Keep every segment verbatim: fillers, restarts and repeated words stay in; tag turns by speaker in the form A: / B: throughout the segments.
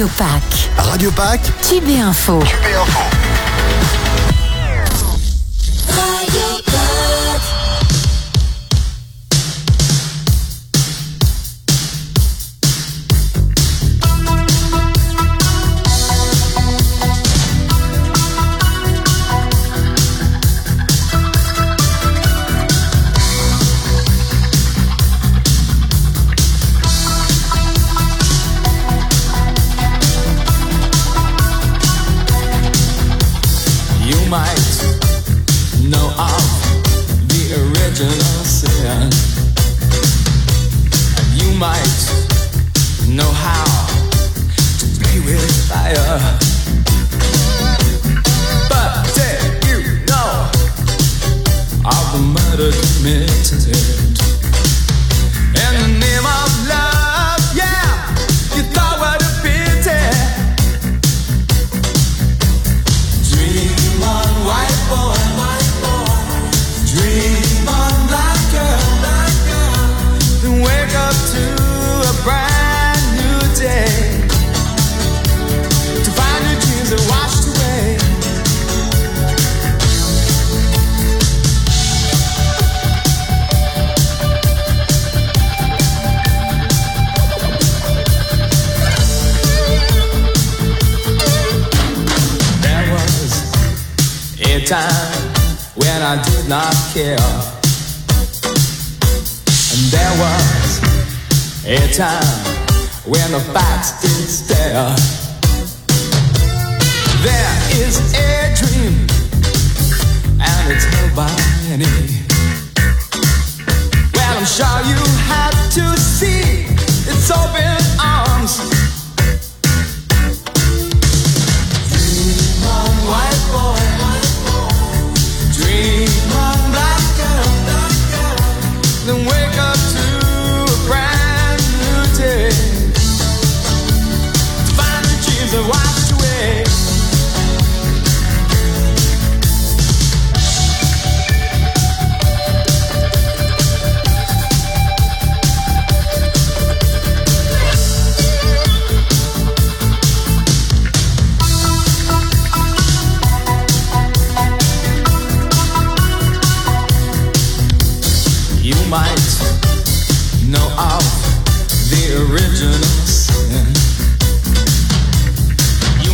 A: Radio Pack.
B: Radio Pack.
A: Tube et Info.
B: Tube et Info.
A: Radio Pack.
C: Time when I did not care, and there was a time when the facts did stare. There is a dream, and it's held by many. Well, I'm sure you had to see its open arms. Dream on, white boy. Dream on, black girl, black girl. Then wake up to a brand new day, to find the dreams that washed away. Might know of the original sin.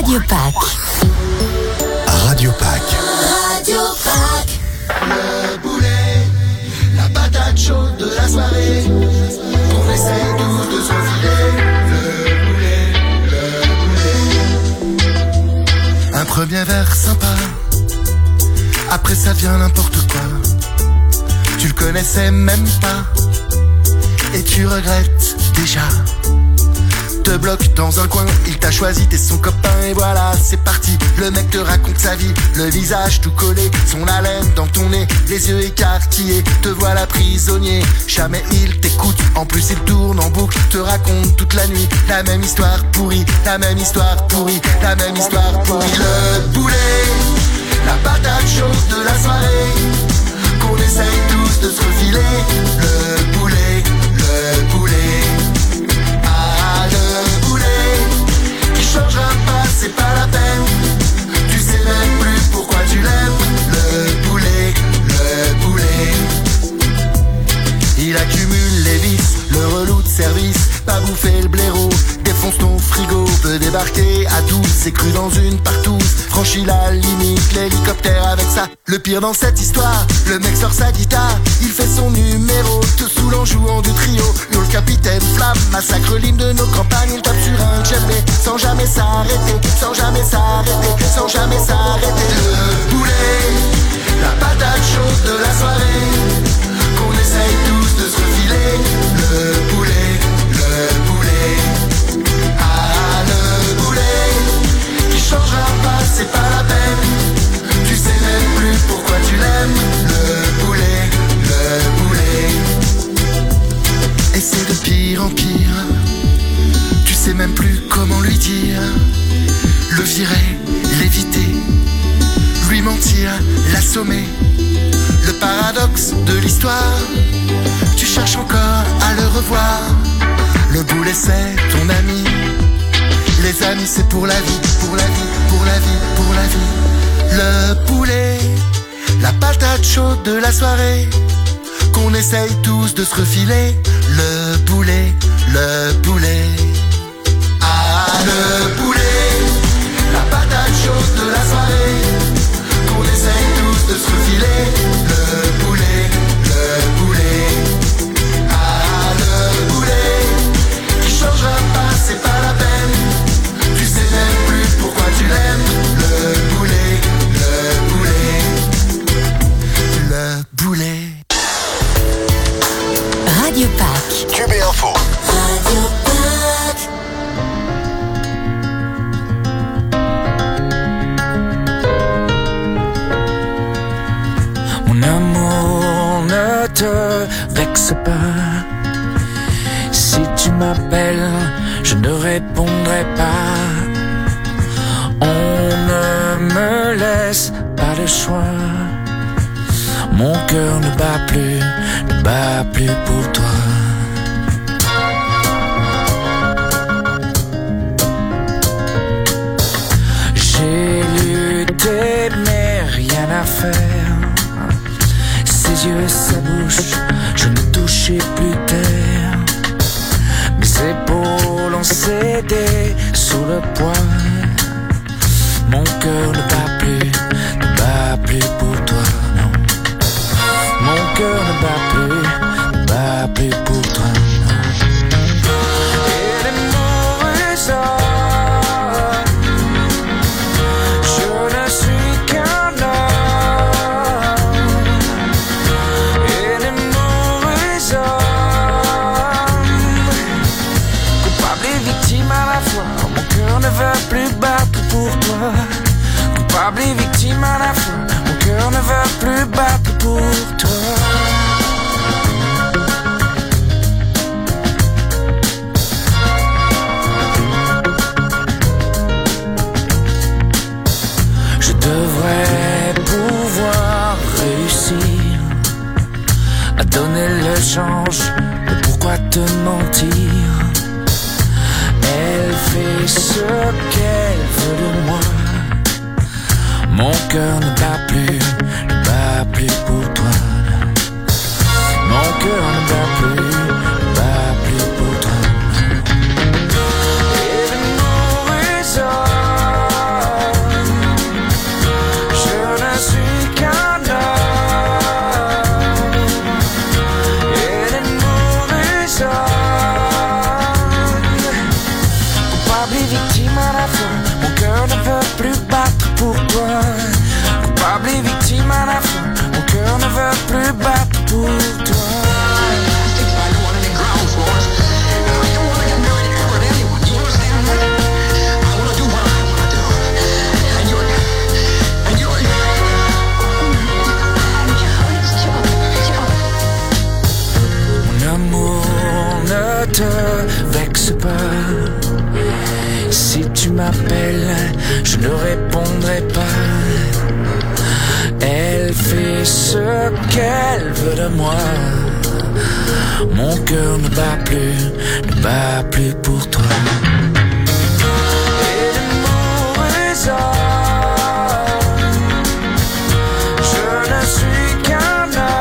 A: Radio Pack.
B: Radio Pack.
A: Radio Pack.
C: Le boulet, la patate chaude de la soirée. On essaye tous de se refiler. Le boulet, le boulet. Un premier verre sympa. Après ça vient n'importe quoi. Tu le connaissais même pas. Et tu regrettes déjà. Te bloque dans un coin, il t'a choisi, t'es son copain et voilà, c'est parti. Le mec te raconte sa vie, le visage tout collé, son haleine dans ton nez, les yeux écarquillés, te voilà prisonnier. Jamais il t'écoute, en plus il tourne en boucle, te raconte toute la nuit la même histoire pourrie, la même histoire pourrie, la même histoire pourrie. Le boulet, la patate chaude de la soirée, qu'on essaye tous de se refiler. Le boulet, le boulet. Le boulet qui changera pas, c'est pas la peine. Tu sais même plus pourquoi tu l'aimes. Le boulet, le boulet. Il accumule les vices, le relou de service, pas bouffer le blaireau, défonce ton frigo, peut débarquer à tous, c'est cru dans une partouze, franchit la limite, l'hélicoptère avec ça. Le pire dans cette histoire, le mec sort sa guitare, il fait son numéro, te saoule en jouant du trio. Yo le capitaine Flamme, massacre l'hymne de nos campagnes, il tape sur un djembé, sans jamais s'arrêter, sans jamais s'arrêter, sans jamais s'arrêter. Le boulet, la patate chaude de la soirée, qu'on essaye tous de se refiler. Le boulet, le boulet. Ah, le boulet qui changera pas, c'est pas la peine. Tu sais même plus pourquoi tu l'aimes. Le boulet, le boulet. Et c'est de pire en pire. Tu sais même plus comment lui dire. Le virer, l'éviter, lui mentir, l'assommer. Le paradoxe de l'histoire, tu cherches encore à le revoir. Le boulet c'est ton ami. Les amis c'est pour la vie, pour la vie, pour la vie, pour la vie. Le boulet, la patate chaude de la soirée, qu'on essaye tous de se refiler. Le boulet, le boulet. Ah, le boulet, la patate chaude de la soirée, qu'on essaye tous de se refiler. Le boulet, le boulet. Ah, le boulet qui changera pas, c'est pas la peine. Tu sais même plus pourquoi tu l'aimes. Le boulet, le boulet. Le boulet.
A: Radio Pack.
B: Q B Info.
A: Radio Pack.
D: Mon amour, ne te vexe pas. Si tu m'appelles, je ne répondrai pas. On ne me laisse pas le choix. Mon cœur ne bat plus, ne bat plus pour toi. J'ai lutté mais rien à faire. Ses yeux et sa bouche, je ne touchais plus terre. Mes épaules ont cédé sous le poids. Mon cœur ne bat plus, ne bat plus pour toi, non. Mon cœur ne bat plus, ne bat plus pour toi, non. Et les mauvais hommes, je ne suis qu'un homme. Et les mauvais hommes, coupable et victime à la fois. Mon cœur ne veut plus battre pour toi. Coupable et victime à la fois. Mon cœur ne veut plus battre pour toi. Je devrais pouvoir réussir à donner le change, mais pourquoi te mentir? Elle fait ce qu'elle veut de moi. Mon cœur ne bat plus, ne bat plus pour toi. Mon cœur ne bat plus, ne bat plus pour toi. Et les mauvais hommes, coupable et victime à la fois. Mon cœur ne veut plus battre pour toi. Coupable et victime à la fois. Mon cœur ne veut plus battre pour toi. Ne te vexe pas. Si tu m'appelles, je ne répondrai pas. Elle fait ce qu'elle veut de moi. Mon cœur ne bat plus, ne bat plus pour toi. Et l'amour est homme. Je ne suis qu'un homme.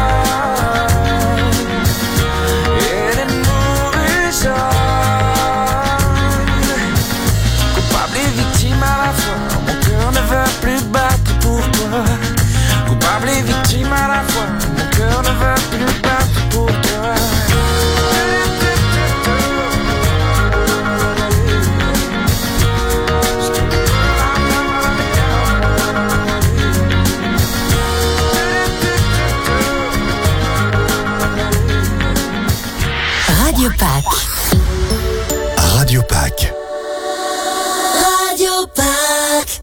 D: Coupable et victime à la fois, mon cœur ne veut plus battre pour toi. Coupable et victime à la fois, mon cœur ne veut plus battre pour toi.
A: Radio Pack.
B: Radio Pack.
A: Radio Pack.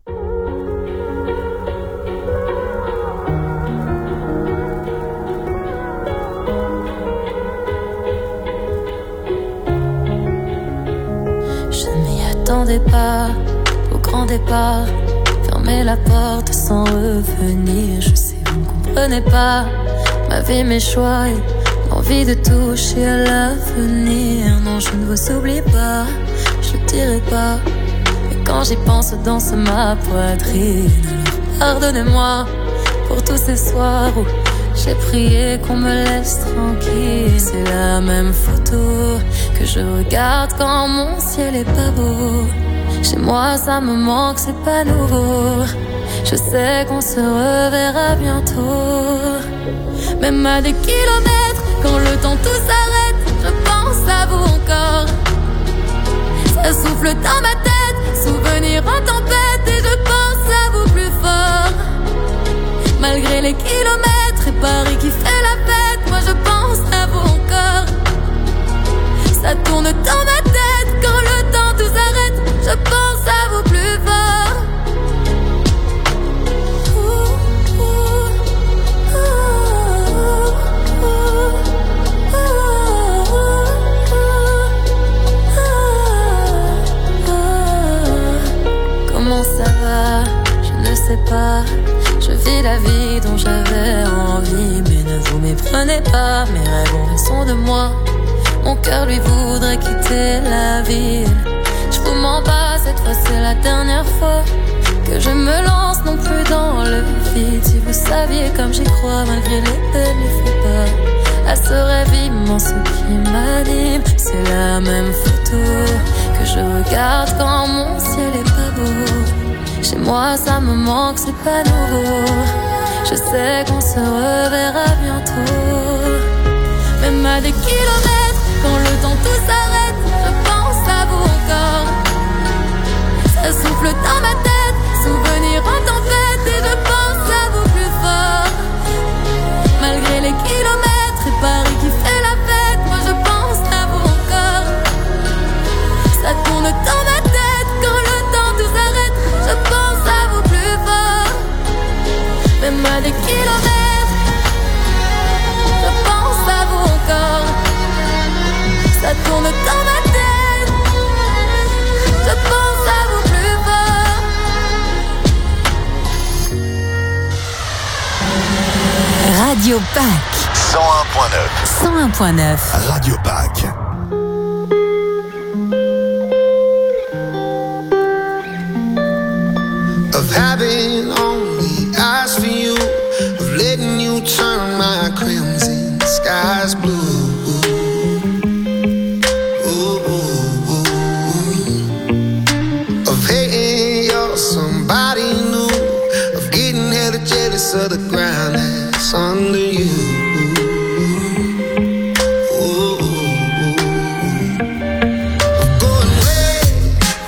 E: Je ne m'y attendais pas au grand départ. Fermer la porte sans revenir. Je sais, vous ne comprenez pas ma vie, mes choix et l'envie de toucher à l'avenir. Non, je ne vous oublie pas, je ne dirai pas. Mais quand j'y pense, danse ma poitrine. Alors pardonnez-moi pour tous ces soirs où j'ai prié qu'on me laisse tranquille. C'est la même photo que je regarde quand mon ciel est pas beau. Chez moi ça me manque, c'est pas nouveau. Je sais qu'on se reverra bientôt. Même à des kilomètres, quand le temps tout s'arrête, je pense à vous encore. Ça souffle dans ma tête, souvenir en tempête, et je pense à vous plus fort. Malgré les kilomètres et Paris qui fait la fête, moi je pense à vous encore. Ça tourne dans ma tête, quand le temps tout s'arrête, je pense à vous plus fort. Comment ça va? Je ne sais pas. Je vis la vie dont j'avais envie, mais ne vous méprenez pas. Mes rêves ont raison de moi. Mon cœur lui voudrait quitter la ville. Je vous mens pas, cette fois c'est la dernière fois que je me lance non plus dans le vide. Si vous saviez comme j'y crois, malgré les peines, il faut pas à ce rêve immense qui m'anime. C'est la même photo que je regarde quand mon ciel est pas beau. Chez moi ça me manque, c'est pas nouveau. Je sais qu'on se reverra bientôt. Même à des kilomètres, quand le temps tout s'arrête, je pense à vous encore. Ça souffle dans ma tête, souvenir en tempête, et je pense à vous plus fort. Malgré les kilomètres et Paris qui fait la fête, moi je pense à vous encore. Ça tourne dans ma tête, quand le temps tout s'arrête, je pense à vous plus fort. Même à des kilomètres, je pense à vous encore. Ça tourne dans ma tête, je pense à vous plus fort.
A: Radio Pack.
B: cent un point neuf.
A: cent un point neuf.
B: Radio Pack.
C: Of having only eyes for you, of letting you turn my crimson skies blue. Ooh, ooh, ooh. Of hating you're somebody new, of getting hella jealous of the ground that's under you. Ooh, ooh, ooh. Of going way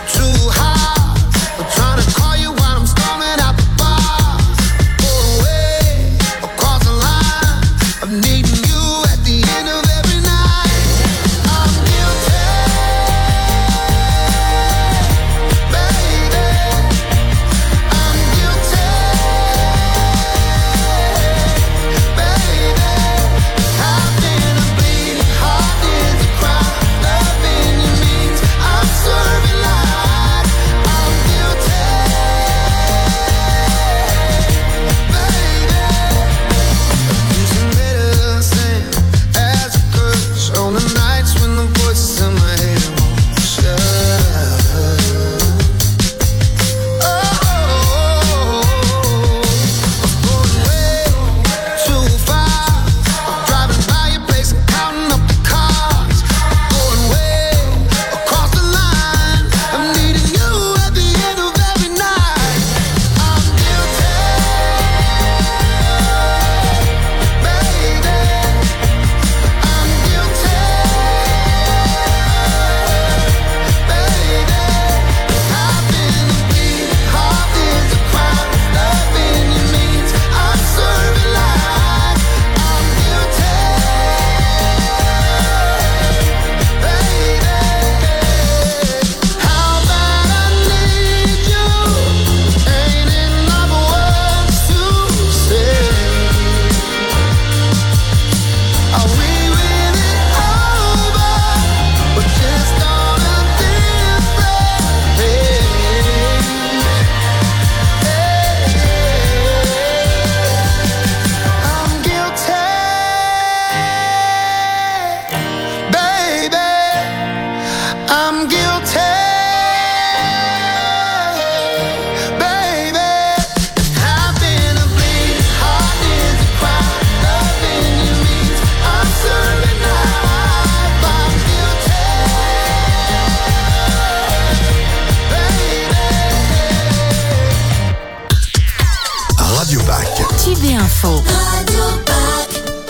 A: l'info.
E: Radio Pack.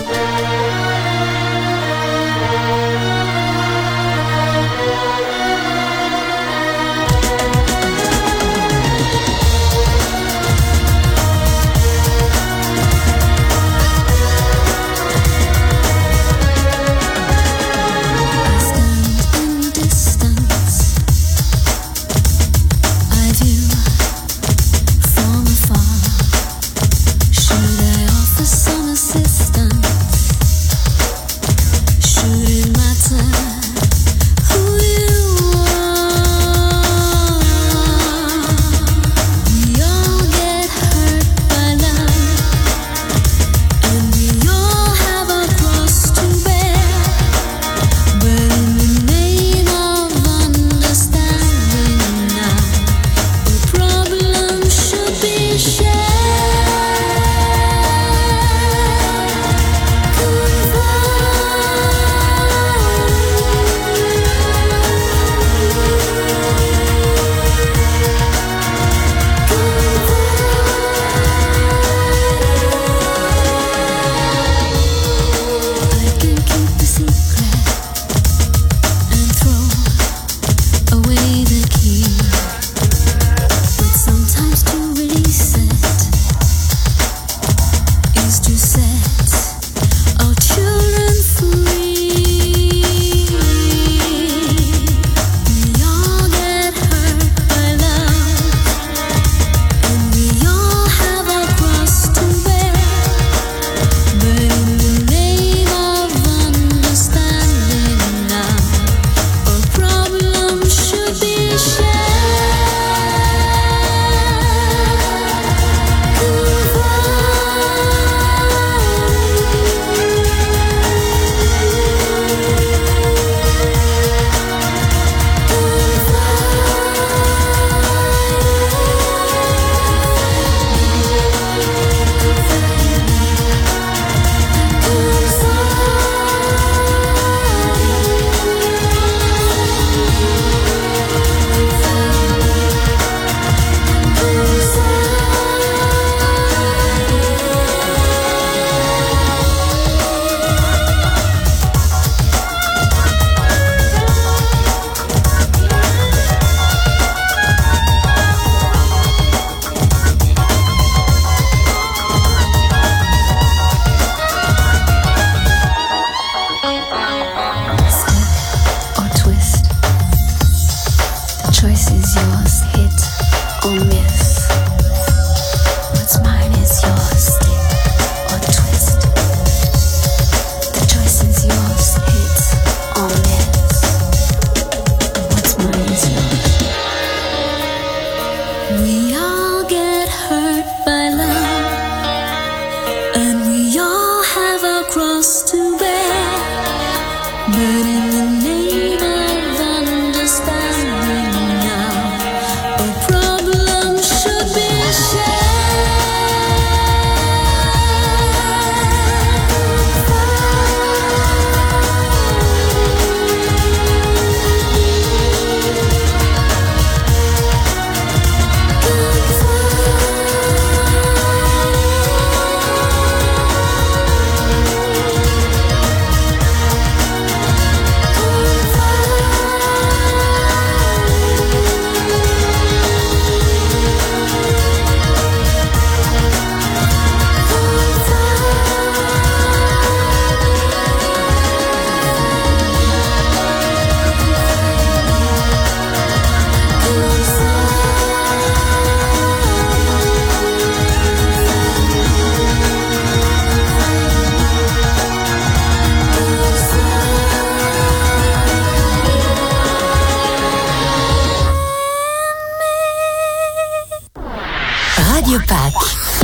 A: Radio Pack.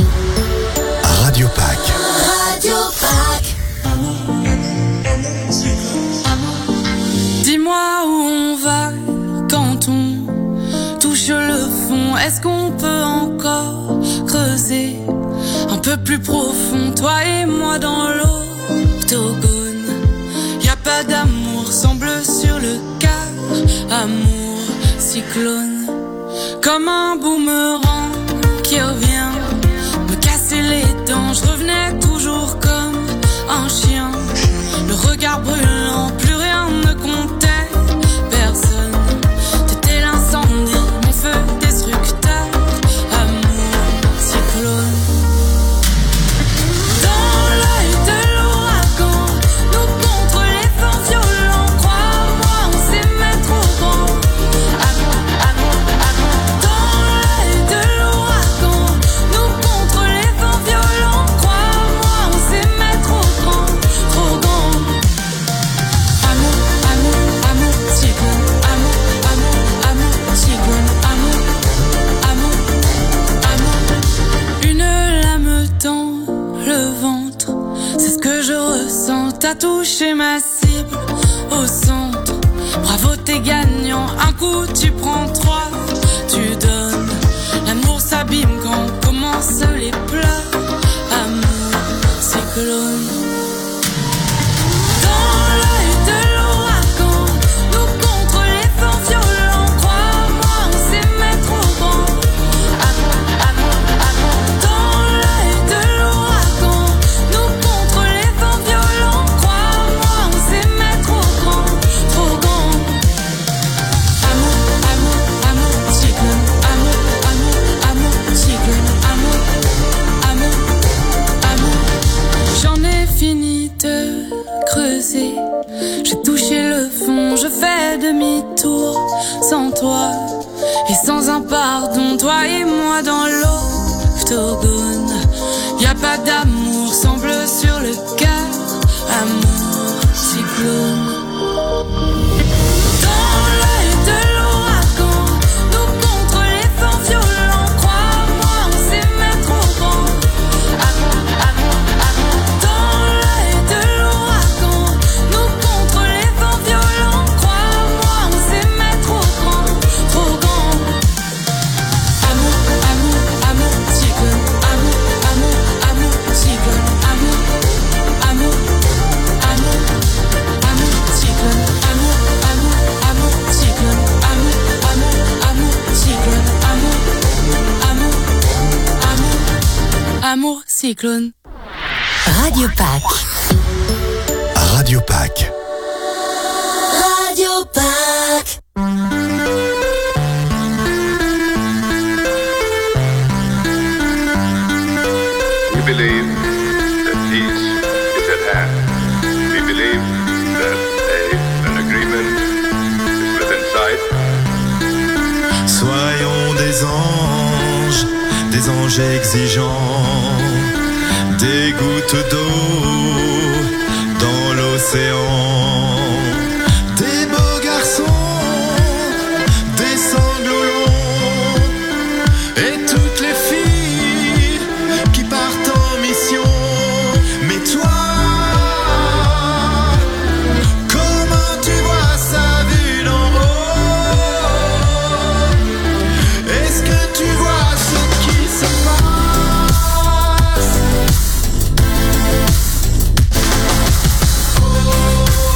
B: Radio Pack.
E: Radio Pack.
F: Dis-moi où on va quand on touche le fond. Est-ce qu'on peut encore creuser un peu plus profond, toi et moi dans l'octogone? Y a pas d'amour, semble sur le quart. Amour, cyclone, comme un boomerang qui revient me casser les dents, je revenais toujours comme un chien. Le regard brûlant, plus rien ne comptait. Personne, t'étais l'incendie, mon feu destructeur. Amour, cyclone. Dans l'œil de l'ouragan, nous contre les vents violents. Crois-moi, on s'aimait trop grand. Amour, amour, amour. Dans l'œil de l'ouragan, nous contre les vents violents. Crois-moi, on s'aimait trop grand, trop grand. Amour, amour, amour, cyclone. Amour, amour, amour, cyclone. Amour, amour, amour. Une lame dans le ventre, c'est ce que je ressens. T'as touché ma cible au centre. Bravo, t'es gagnant. Un coup, tu prends trois, tu donnes. L'amour s'abîme quand commencent les pleurs. Amour, cyclone. Dans l'œil de l'ouragan, nous contre les vents violents. Crois-moi, on s'aimait trop grand. Amour, amour, amour. Dans l'œil de l'ouragan, nous contre les vents violents. Crois-moi, on s'aimait trop grand, trop grand. Amour, amour, amour, cyclone. Amour, amour, amour, cyclone. Amour, amour, amour. J'en ai fini de creuser. J'ai touché le fond, je fais demi-tour. Sans toi et sans un pardon, toi et moi dans l'octogone. Y a pas d'amour, sang bleu sur le cœur. Amour, cyclone. Dans l'œil de l'ouragan, nous contre les vents violents. Crois-moi, on s'aimait trop grand. Amour, amour, amour. Dans l'œil de l'ouragan, nous contre les vents violents. Crois-moi, on s'aimait trop grand, trop grand. Amour, amour, amour, cyclone. Amour, amour, amour, cyclone. Amour, amour, amour, amour, cyclone. Amour, amour, amour, cyclone. Amour, amour, amour, cyclone. Amour, amour, amour, amour, cyclone.
A: Radio Pack.
B: Radio Pack.
A: Radio Pack.
G: We believe that peace is at hand. We believe that a, an agreement is within sight.
H: Soyons des anges, des anges exigeants, des gouttes d'eau dans l'océan, des beaux garçons, des sanglots longs, et toutes les filles qui partent en mission. Mais toi, comment tu vois ça vu d'en haut? Est-ce que tu vois ce qui se passe? Oh,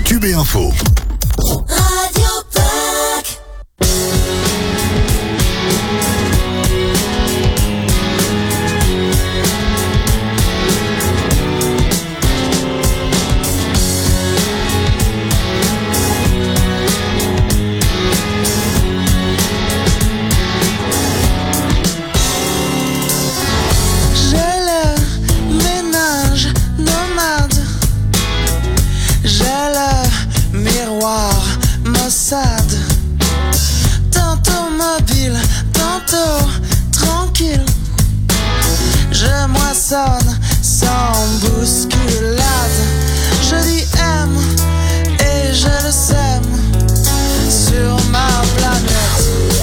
B: Tube et Info.
A: Radio Pack.
I: Tantôt mobile, tantôt tranquille. Je moissonne sans bousculade. Je dis aime et je le sème sur ma planète.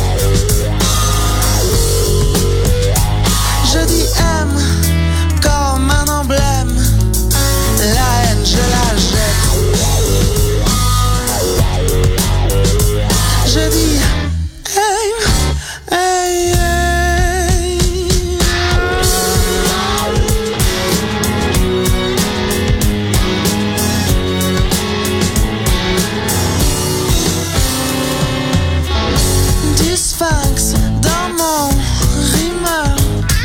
I: Je dis aime comme un emblème. La haine je la jette. Je dis hey, hey, hey. Du sphinx dans mon rimeur.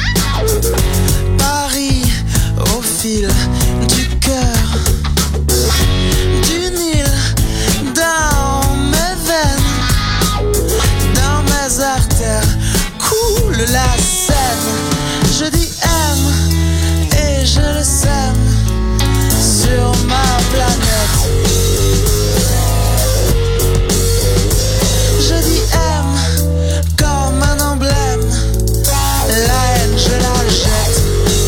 I: Paris au fil du cœur. Du Nil dans mes veines. Dans mes artères coule la Seine. Je dis aime et je le sème sur ma planète. Je dis aime comme un emblème. La haine je la jette.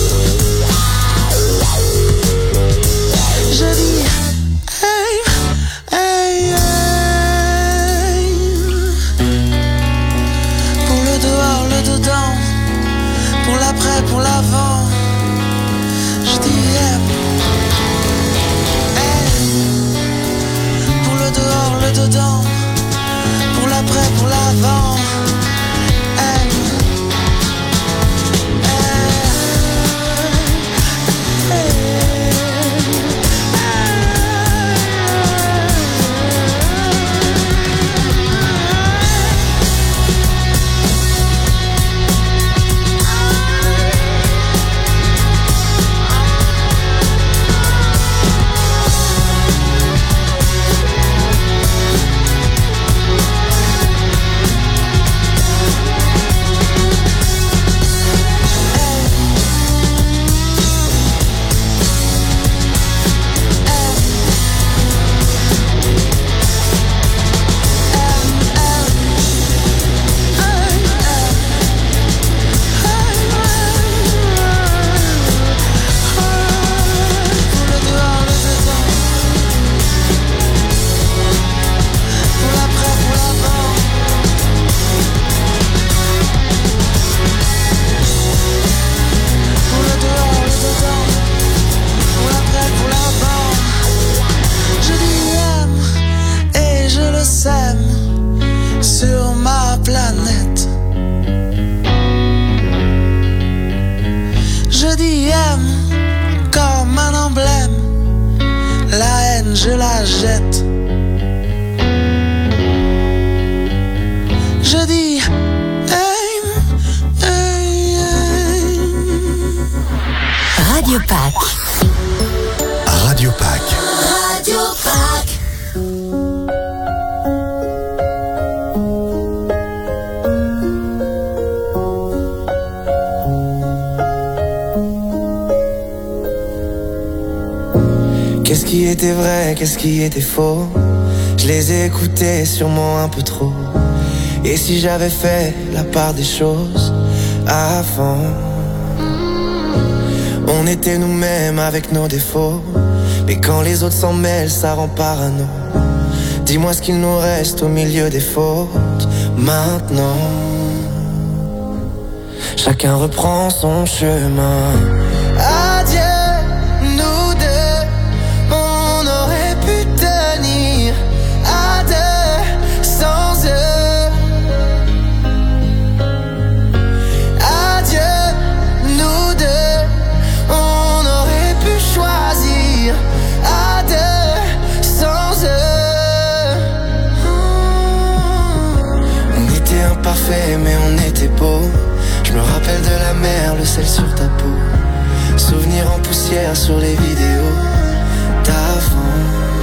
I: Je dis hey, hey, hey. Pour le dehors, le dedans, pour l'après, pour l'avant. Je dis aime. Aime. Pour le dehors, le dedans, pour l'après, pour l'avant. Aime. Sur ma planète. Je dis aime comme un emblème. La haine je la jette. Je dis aime, aime, aime.
A: Radio Pack.
B: Radio Pack.
A: Radio Pack.
J: Qu'est-ce qui était vrai, qu'est-ce qui était faux? Je les ai écoutés sûrement un peu trop. Et si j'avais fait la part des choses avant? On était nous-mêmes avec nos défauts. Mais quand les autres s'en mêlent, ça rend parano. Dis-moi ce qu'il nous reste au milieu des fautes. Maintenant, chacun reprend son chemin. Adieu. Sans eux, la mer, le sel sur ta peau. Souvenirs en poussière sur les vidéos d'avant.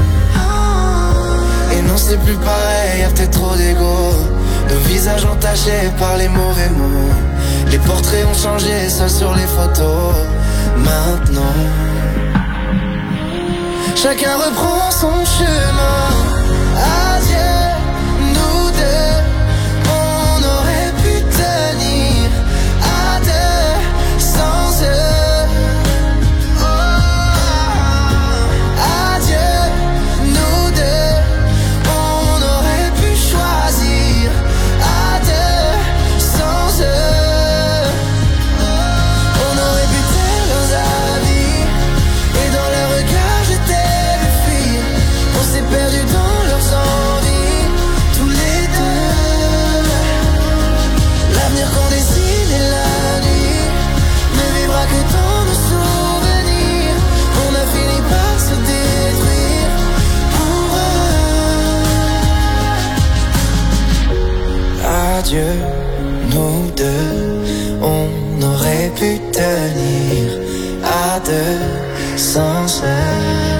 J: Et non c'est plus pareil, y'a peut-être trop d'ego. Nos visages entachés par les mauvais mots. Les portraits ont changé, seuls sur les photos. Maintenant chacun reprend son chemin. Adieu, nous deux. On aurait pu tenir à deux sans eux. Oh, adieu, nous deux. On aurait pu choisir à deux sans eux. On aurait pu taire leurs avis et dans leurs regards j'étais le fuir. On s'est perdu dans leurs envies, tous les deux. L'avenir qu'on dessine et la nuit ne vivra que dans nos souvenirs. On a fini par se détruire pour eux. Adieu, nous deux. On aurait pu tenir à deux sans eux.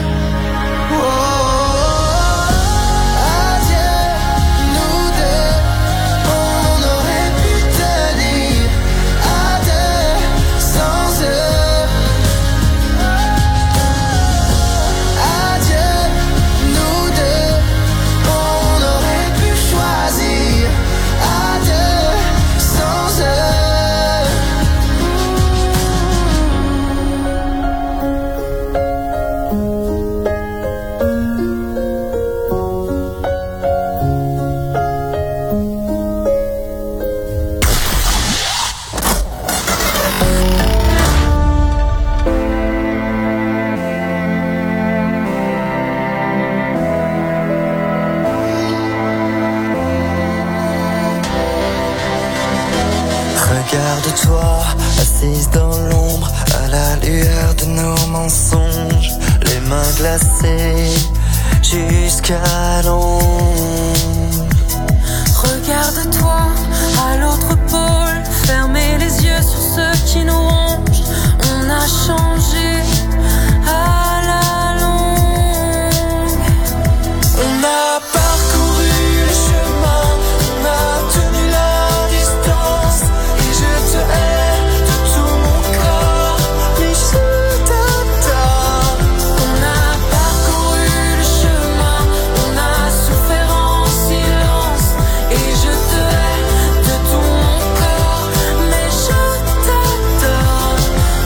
K: Regarde-toi, assise dans l'ombre, à la lueur de nos mensonges, les mains glacées jusqu'à l'ombre.
E: Regarde-toi à l'autre pôle, fermer les yeux sur ceux qui nous rongent. On a changé à la longue.
K: On a parcouru le chemin, on a tenu la distance. Et je te hais de tout mon corps, mais je t'adore.
E: On a parcouru le chemin, on a souffert en silence. Et je te hais de tout mon corps, mais je t'adore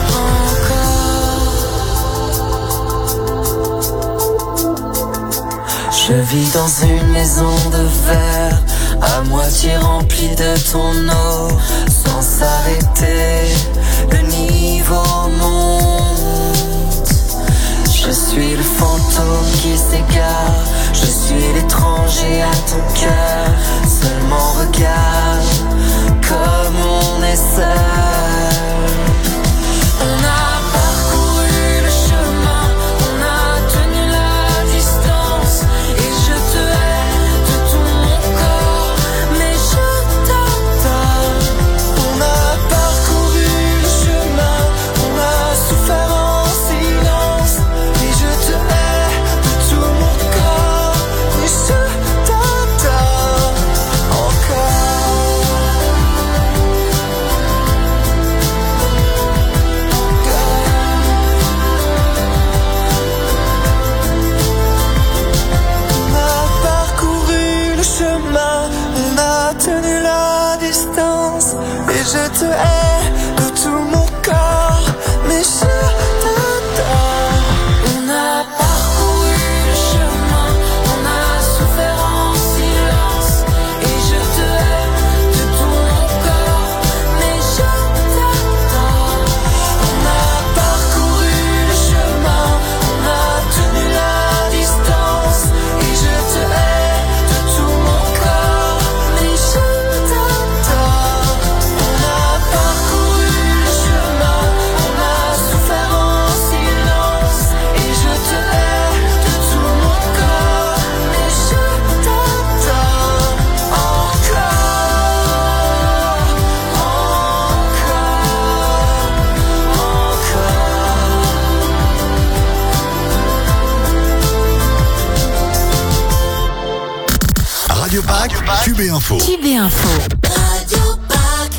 E: encore.
K: Je vis dans une maison de verre, à moitié remplie de ton eau. Sans s'arrêter, le niveau monte. Je suis le fantôme qui s'égare, je suis l'étranger à ton cœur. Seulement regarde comme on est seul.
E: On a parcouru le chemin, on a tenu la distance. Et je te hais de tout mon corps, mais je t'adore.
K: On a parcouru le chemin, on a souffert en silence. Et je te hais de tout mon corps, mais je t'adore encore. On a parcouru le chemin, on a tenu la distance. Et je te hais de tout mon corps, mais je t'adore.
E: On a parcouru le chemin, on a souffert en silence. Et je te hais de tout mon corps, mais je t'adore.
K: On a parcouru le chemin, on a tenu la distance. Et je te hais de tout mon corps, mais je t'adore. On a parcouru
B: Q B Info.
A: Q B Info. Radio Pack.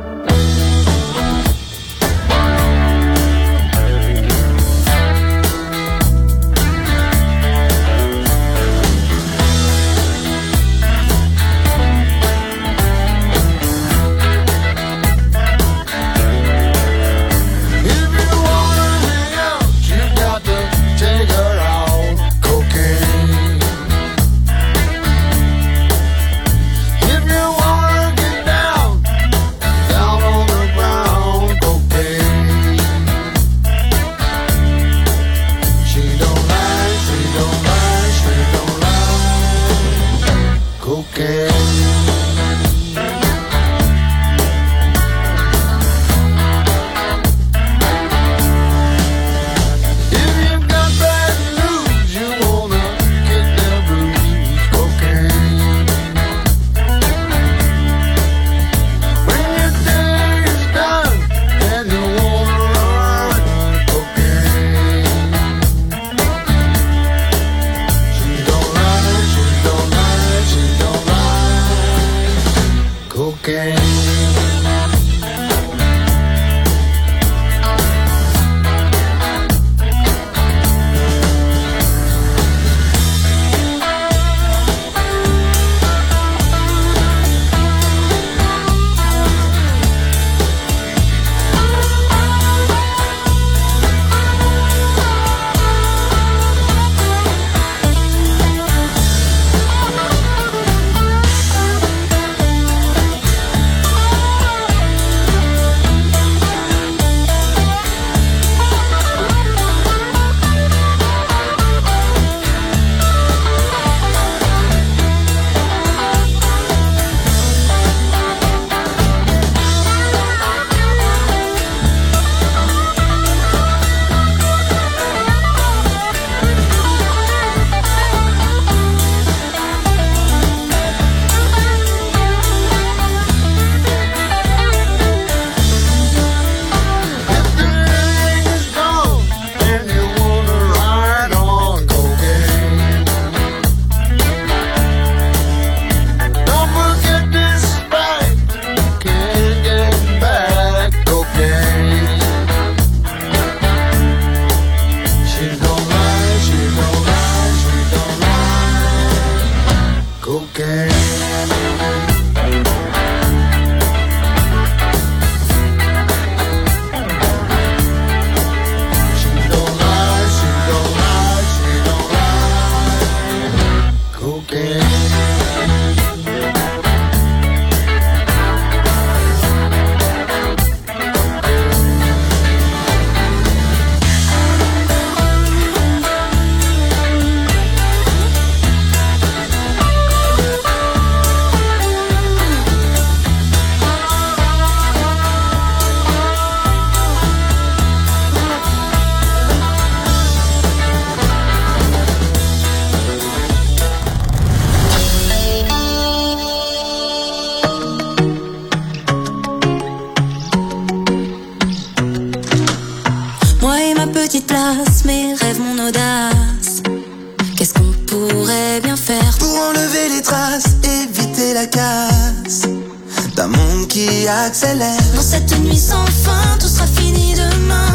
J: Dans cette nuit sans fin, tout sera fini demain.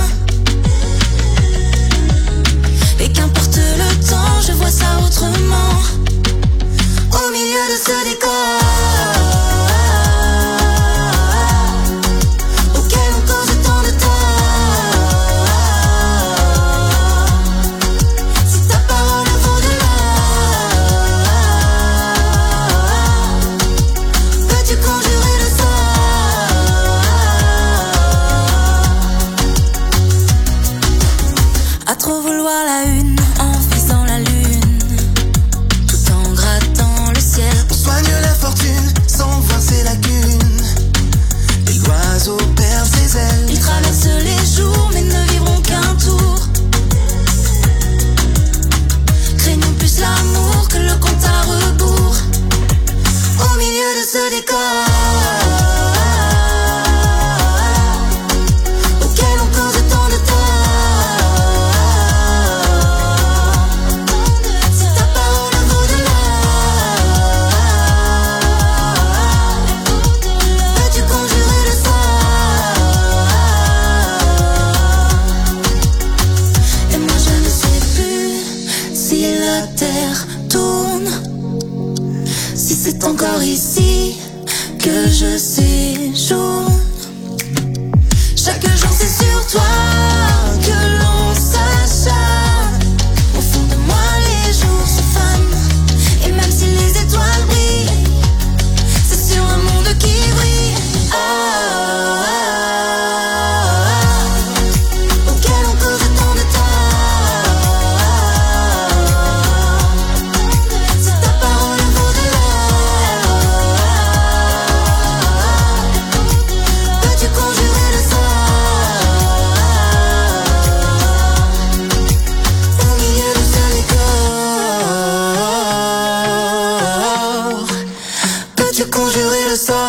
J: Et qu'importe le temps, je vois ça autrement. Au milieu de ce décor auquel on cause tant de tort, si ta parole vaut de l'or, peux-tu conjurer le sort? À trop vouloir la une, en visant la lune, tout en grattant le ciel.
I: On soigne la fortune sans voir ses lacunes. Et l'oiseau perd ses ailes.
J: Ils traversent les jours mais ne vivront qu'un tour. Craignons plus l'amour que le compte à rebours. Au milieu de ce décor auquel on cause tant de tort, si ta parole vaut de l'or,
E: ici que je séjourne. Chaque jour c'est sur toi que l'on s'acharne. Au fond de moi les jours se fanent. Et même si les étoiles brillent, c'est sur un monde qui brille. Oh, oh, oh, auquel on cause tant de temps. Si ta parole vaut de l'or, peux-tu conjurer le sort au milieu de ce décor? Peux-tu conjurer le sort?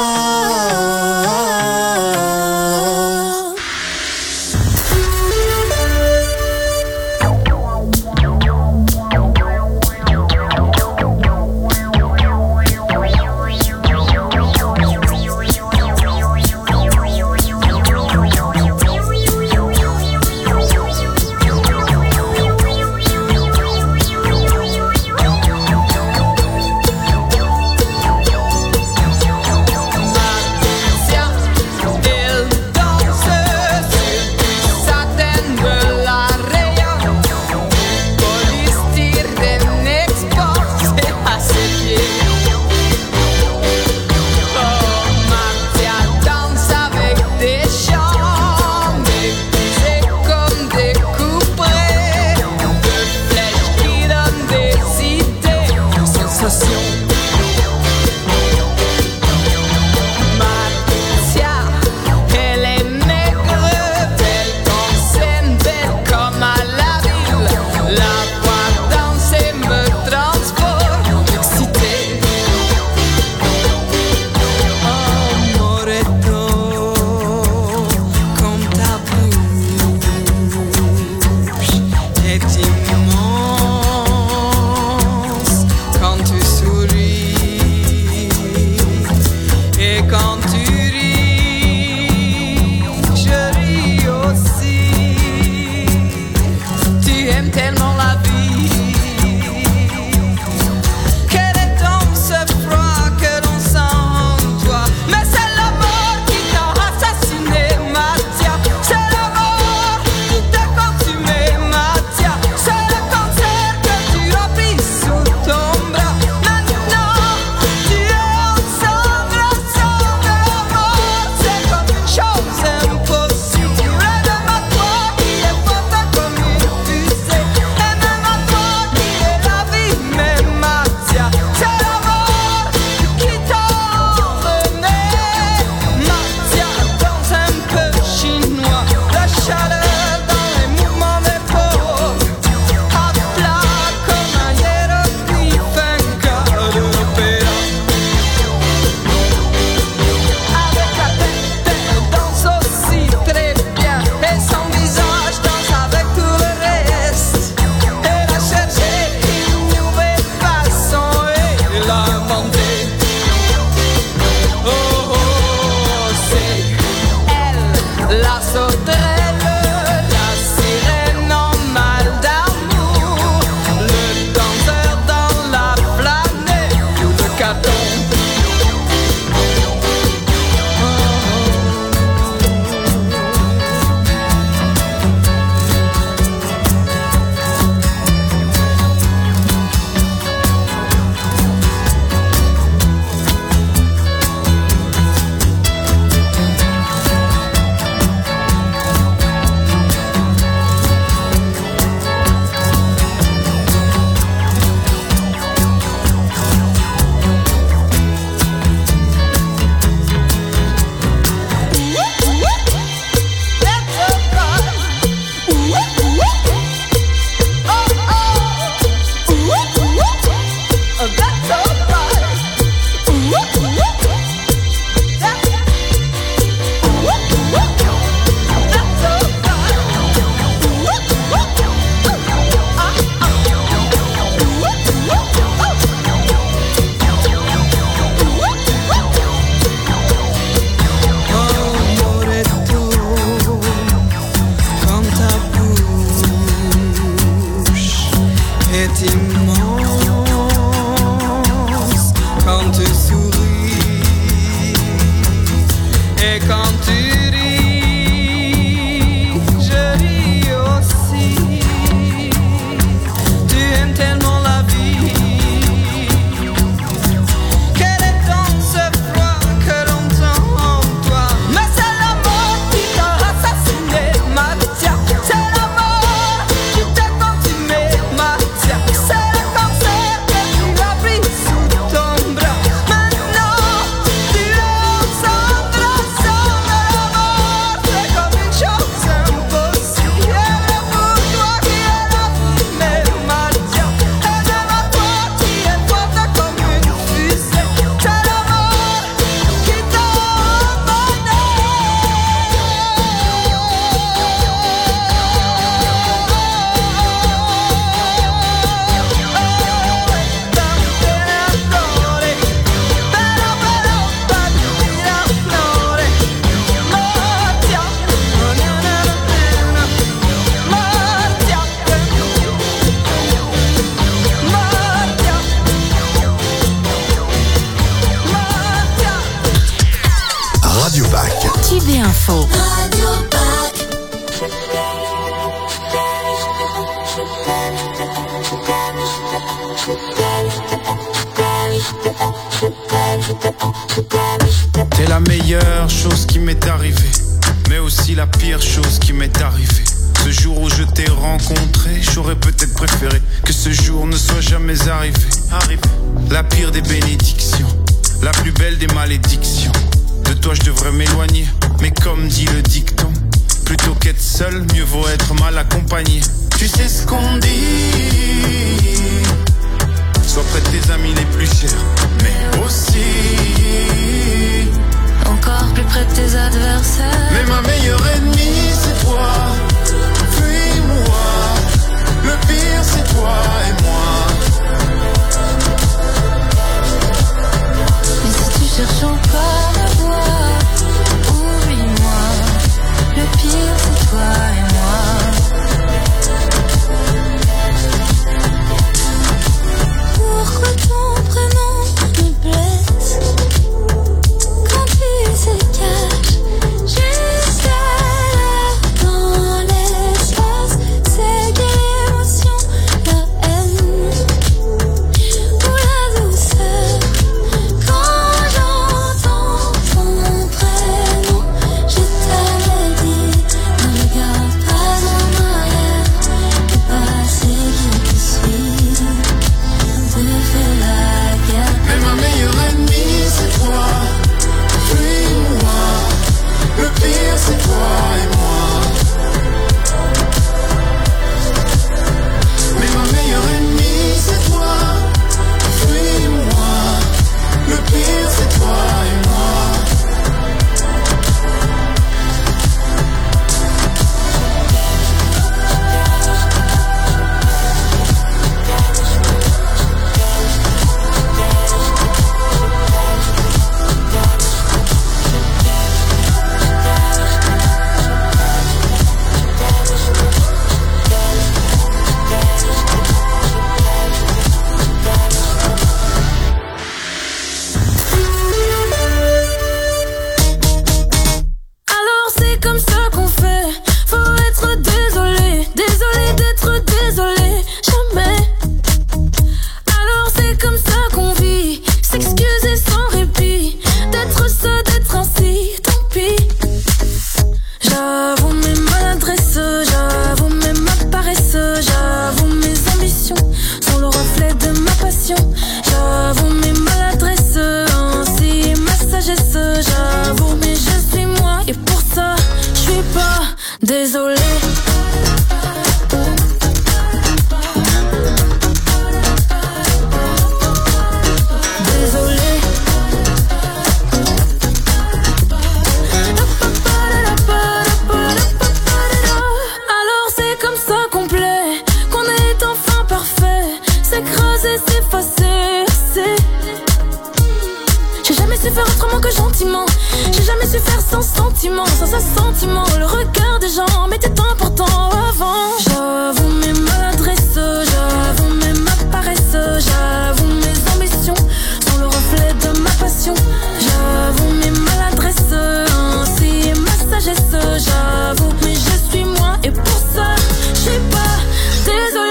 E: Tube et Info.
A: Radio Pack.
L: T'es la meilleure chose qui m'est arrivée, mais aussi la pire chose qui m'est arrivée. Ce jour où je t'ai rencontré, j'aurais peut-être préféré que ce jour ne soit jamais arrivé. Arrivé. La pire des bénédictions, la plus belle des malédictions. De toi je devrais m'éloigner, mais comme dit le dicton, plutôt qu'être seul, mieux vaut être mal accompagné. Tu sais ce qu'on dit, sois près de tes amis les plus chers, mais aussi
E: encore plus près de tes adversaires.
L: Mais ma meilleure ennemie c'est toi, fuis-moi. Le pire c'est toi et moi.
E: Mais si tu cherches encore la voie, oublie-moi. Le pire c'est toi et moi. Pourquoi ton prénom me blesse quand tu se caches jusqu'à là dans l'espace? C'est quelle émotion, la haine ou la douceur? Quand j'entends ton prénom, je t'avais dit, ne regarde pas en arrière. Le passé qui te suit te fait la guerre.
L: Mais ma meilleure ennemie c'est toi, fuis-moi. Le pire c'est toi et moi. Mais ma meilleure ennemie c'est toi, fuis-moi. Le pire c'est toi et moi.
F: Alors c'est comme ça qu'on fait. Faut être désolé, désolé d'être désolé. Jamais. Alors c'est comme ça qu'on vit. S'excuser sans répit. D'être ça, d'être ainsi, tant pis. J'avoue mes maladresses, j'avoue même ma paresse, j'avoue mes ambitions sont le reflet de ma passion. J'avoue mes maladresses, ainsi ma sagesse. J'avoue mais je suis moi et pour ça je suis pas désolée. Désolée. Alors c'est comme ça qu'on plaît, qu'on est enfin parfait. S'écraser, s'effacer, c'est. J'ai jamais su faire autrement que gentiment. J'ai jamais su faire sans sentiment, sans assentiment. Le regard des gens m'était important avant. J'avoue mes maladresses, j'avoue même ma paresse. J'avoue mes ambitions sont le reflet de ma passion. J'avoue mes maladresses, ainsi ma sagesse. J'avoue mais je suis moi et pour ça je suis pas désolée.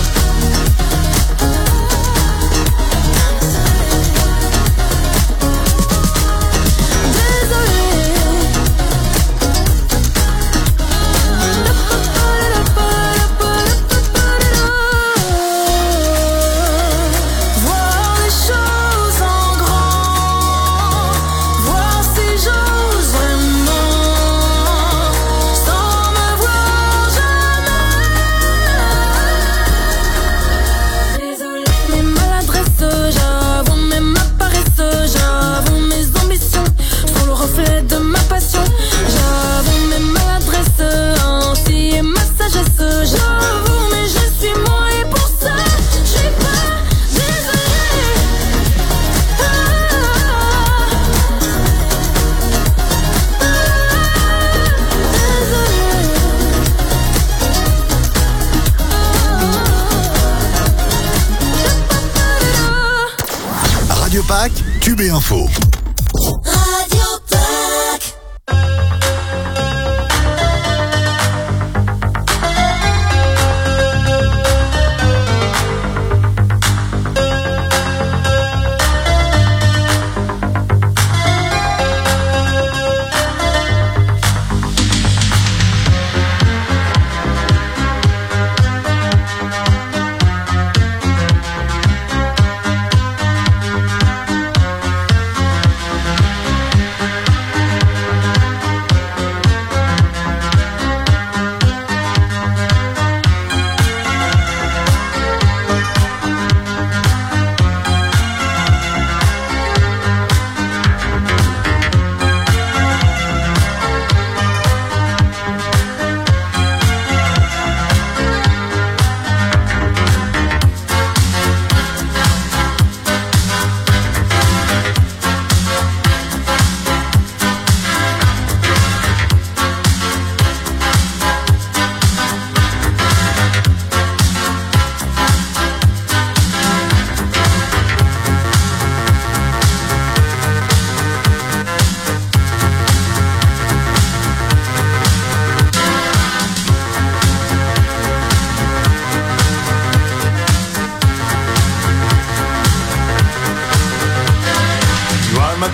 F: Voir les choses en grand, voir si j'ose vraiment, sans me voir jamais. Désolée. Mes maladresses, j'avoue même ma paresse, j'avoue mes ambitions sont le reflet de ma passion. J'avoue mes maladresses, ainsi ma sagesse. J'avoue mais je suis moi et pour ça je suis pas désolée. Ah,
B: Radio Pack, Tube et Info.
A: Radio Pack.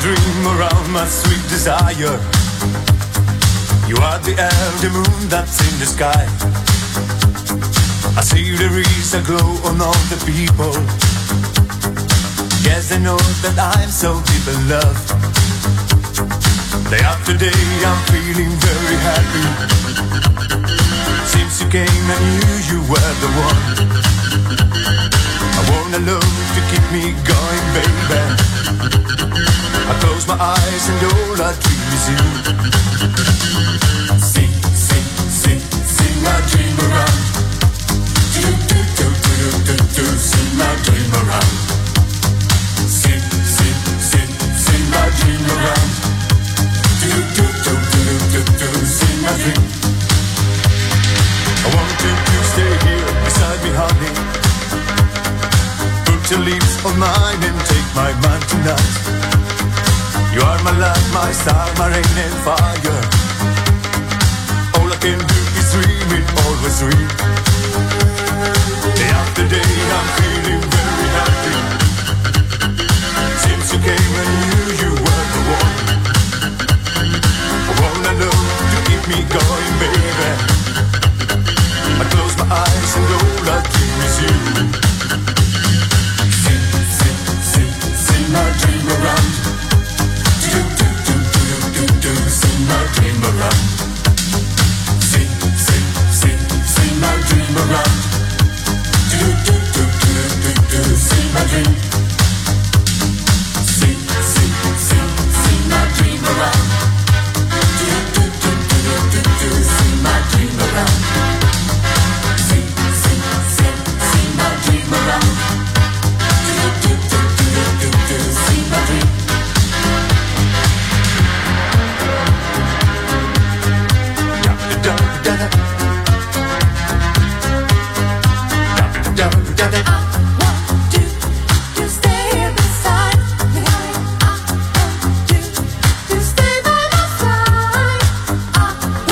M: dream around my sweet desire. You are the air, the moon that's in the sky. I see there is a glow on all the people. Yes, they know that I'm so deep in love. Day after day I'm feeling very happy. Since you came I knew you were the one. I want a love to keep me going, baby. I close my eyes and all I dream is you. Sing, sing, sing, sing my dream around. Do, do, do, do, do, do, sing my dream around. Sing, sing, sing, sing my dream around. Do, do, do, do, do, do, sing my dream. I want you to stay here beside me, honey. Put your lips on mine and take my mind tonight. You are my light, my star, my rain and fire. All I can do is dream it, always dream. Day after day I'm feeling very happy. Since you came I knew you were the one. I wanna love to keep me going, baby. I close my eyes and all I dream is you. Sing, sing, sing, sing my dream around. Do, do, do, do, do, do, sing my dream around. Sing, sing, sing, sing my dream around. Do, do, do, do, do, do, sing my dream.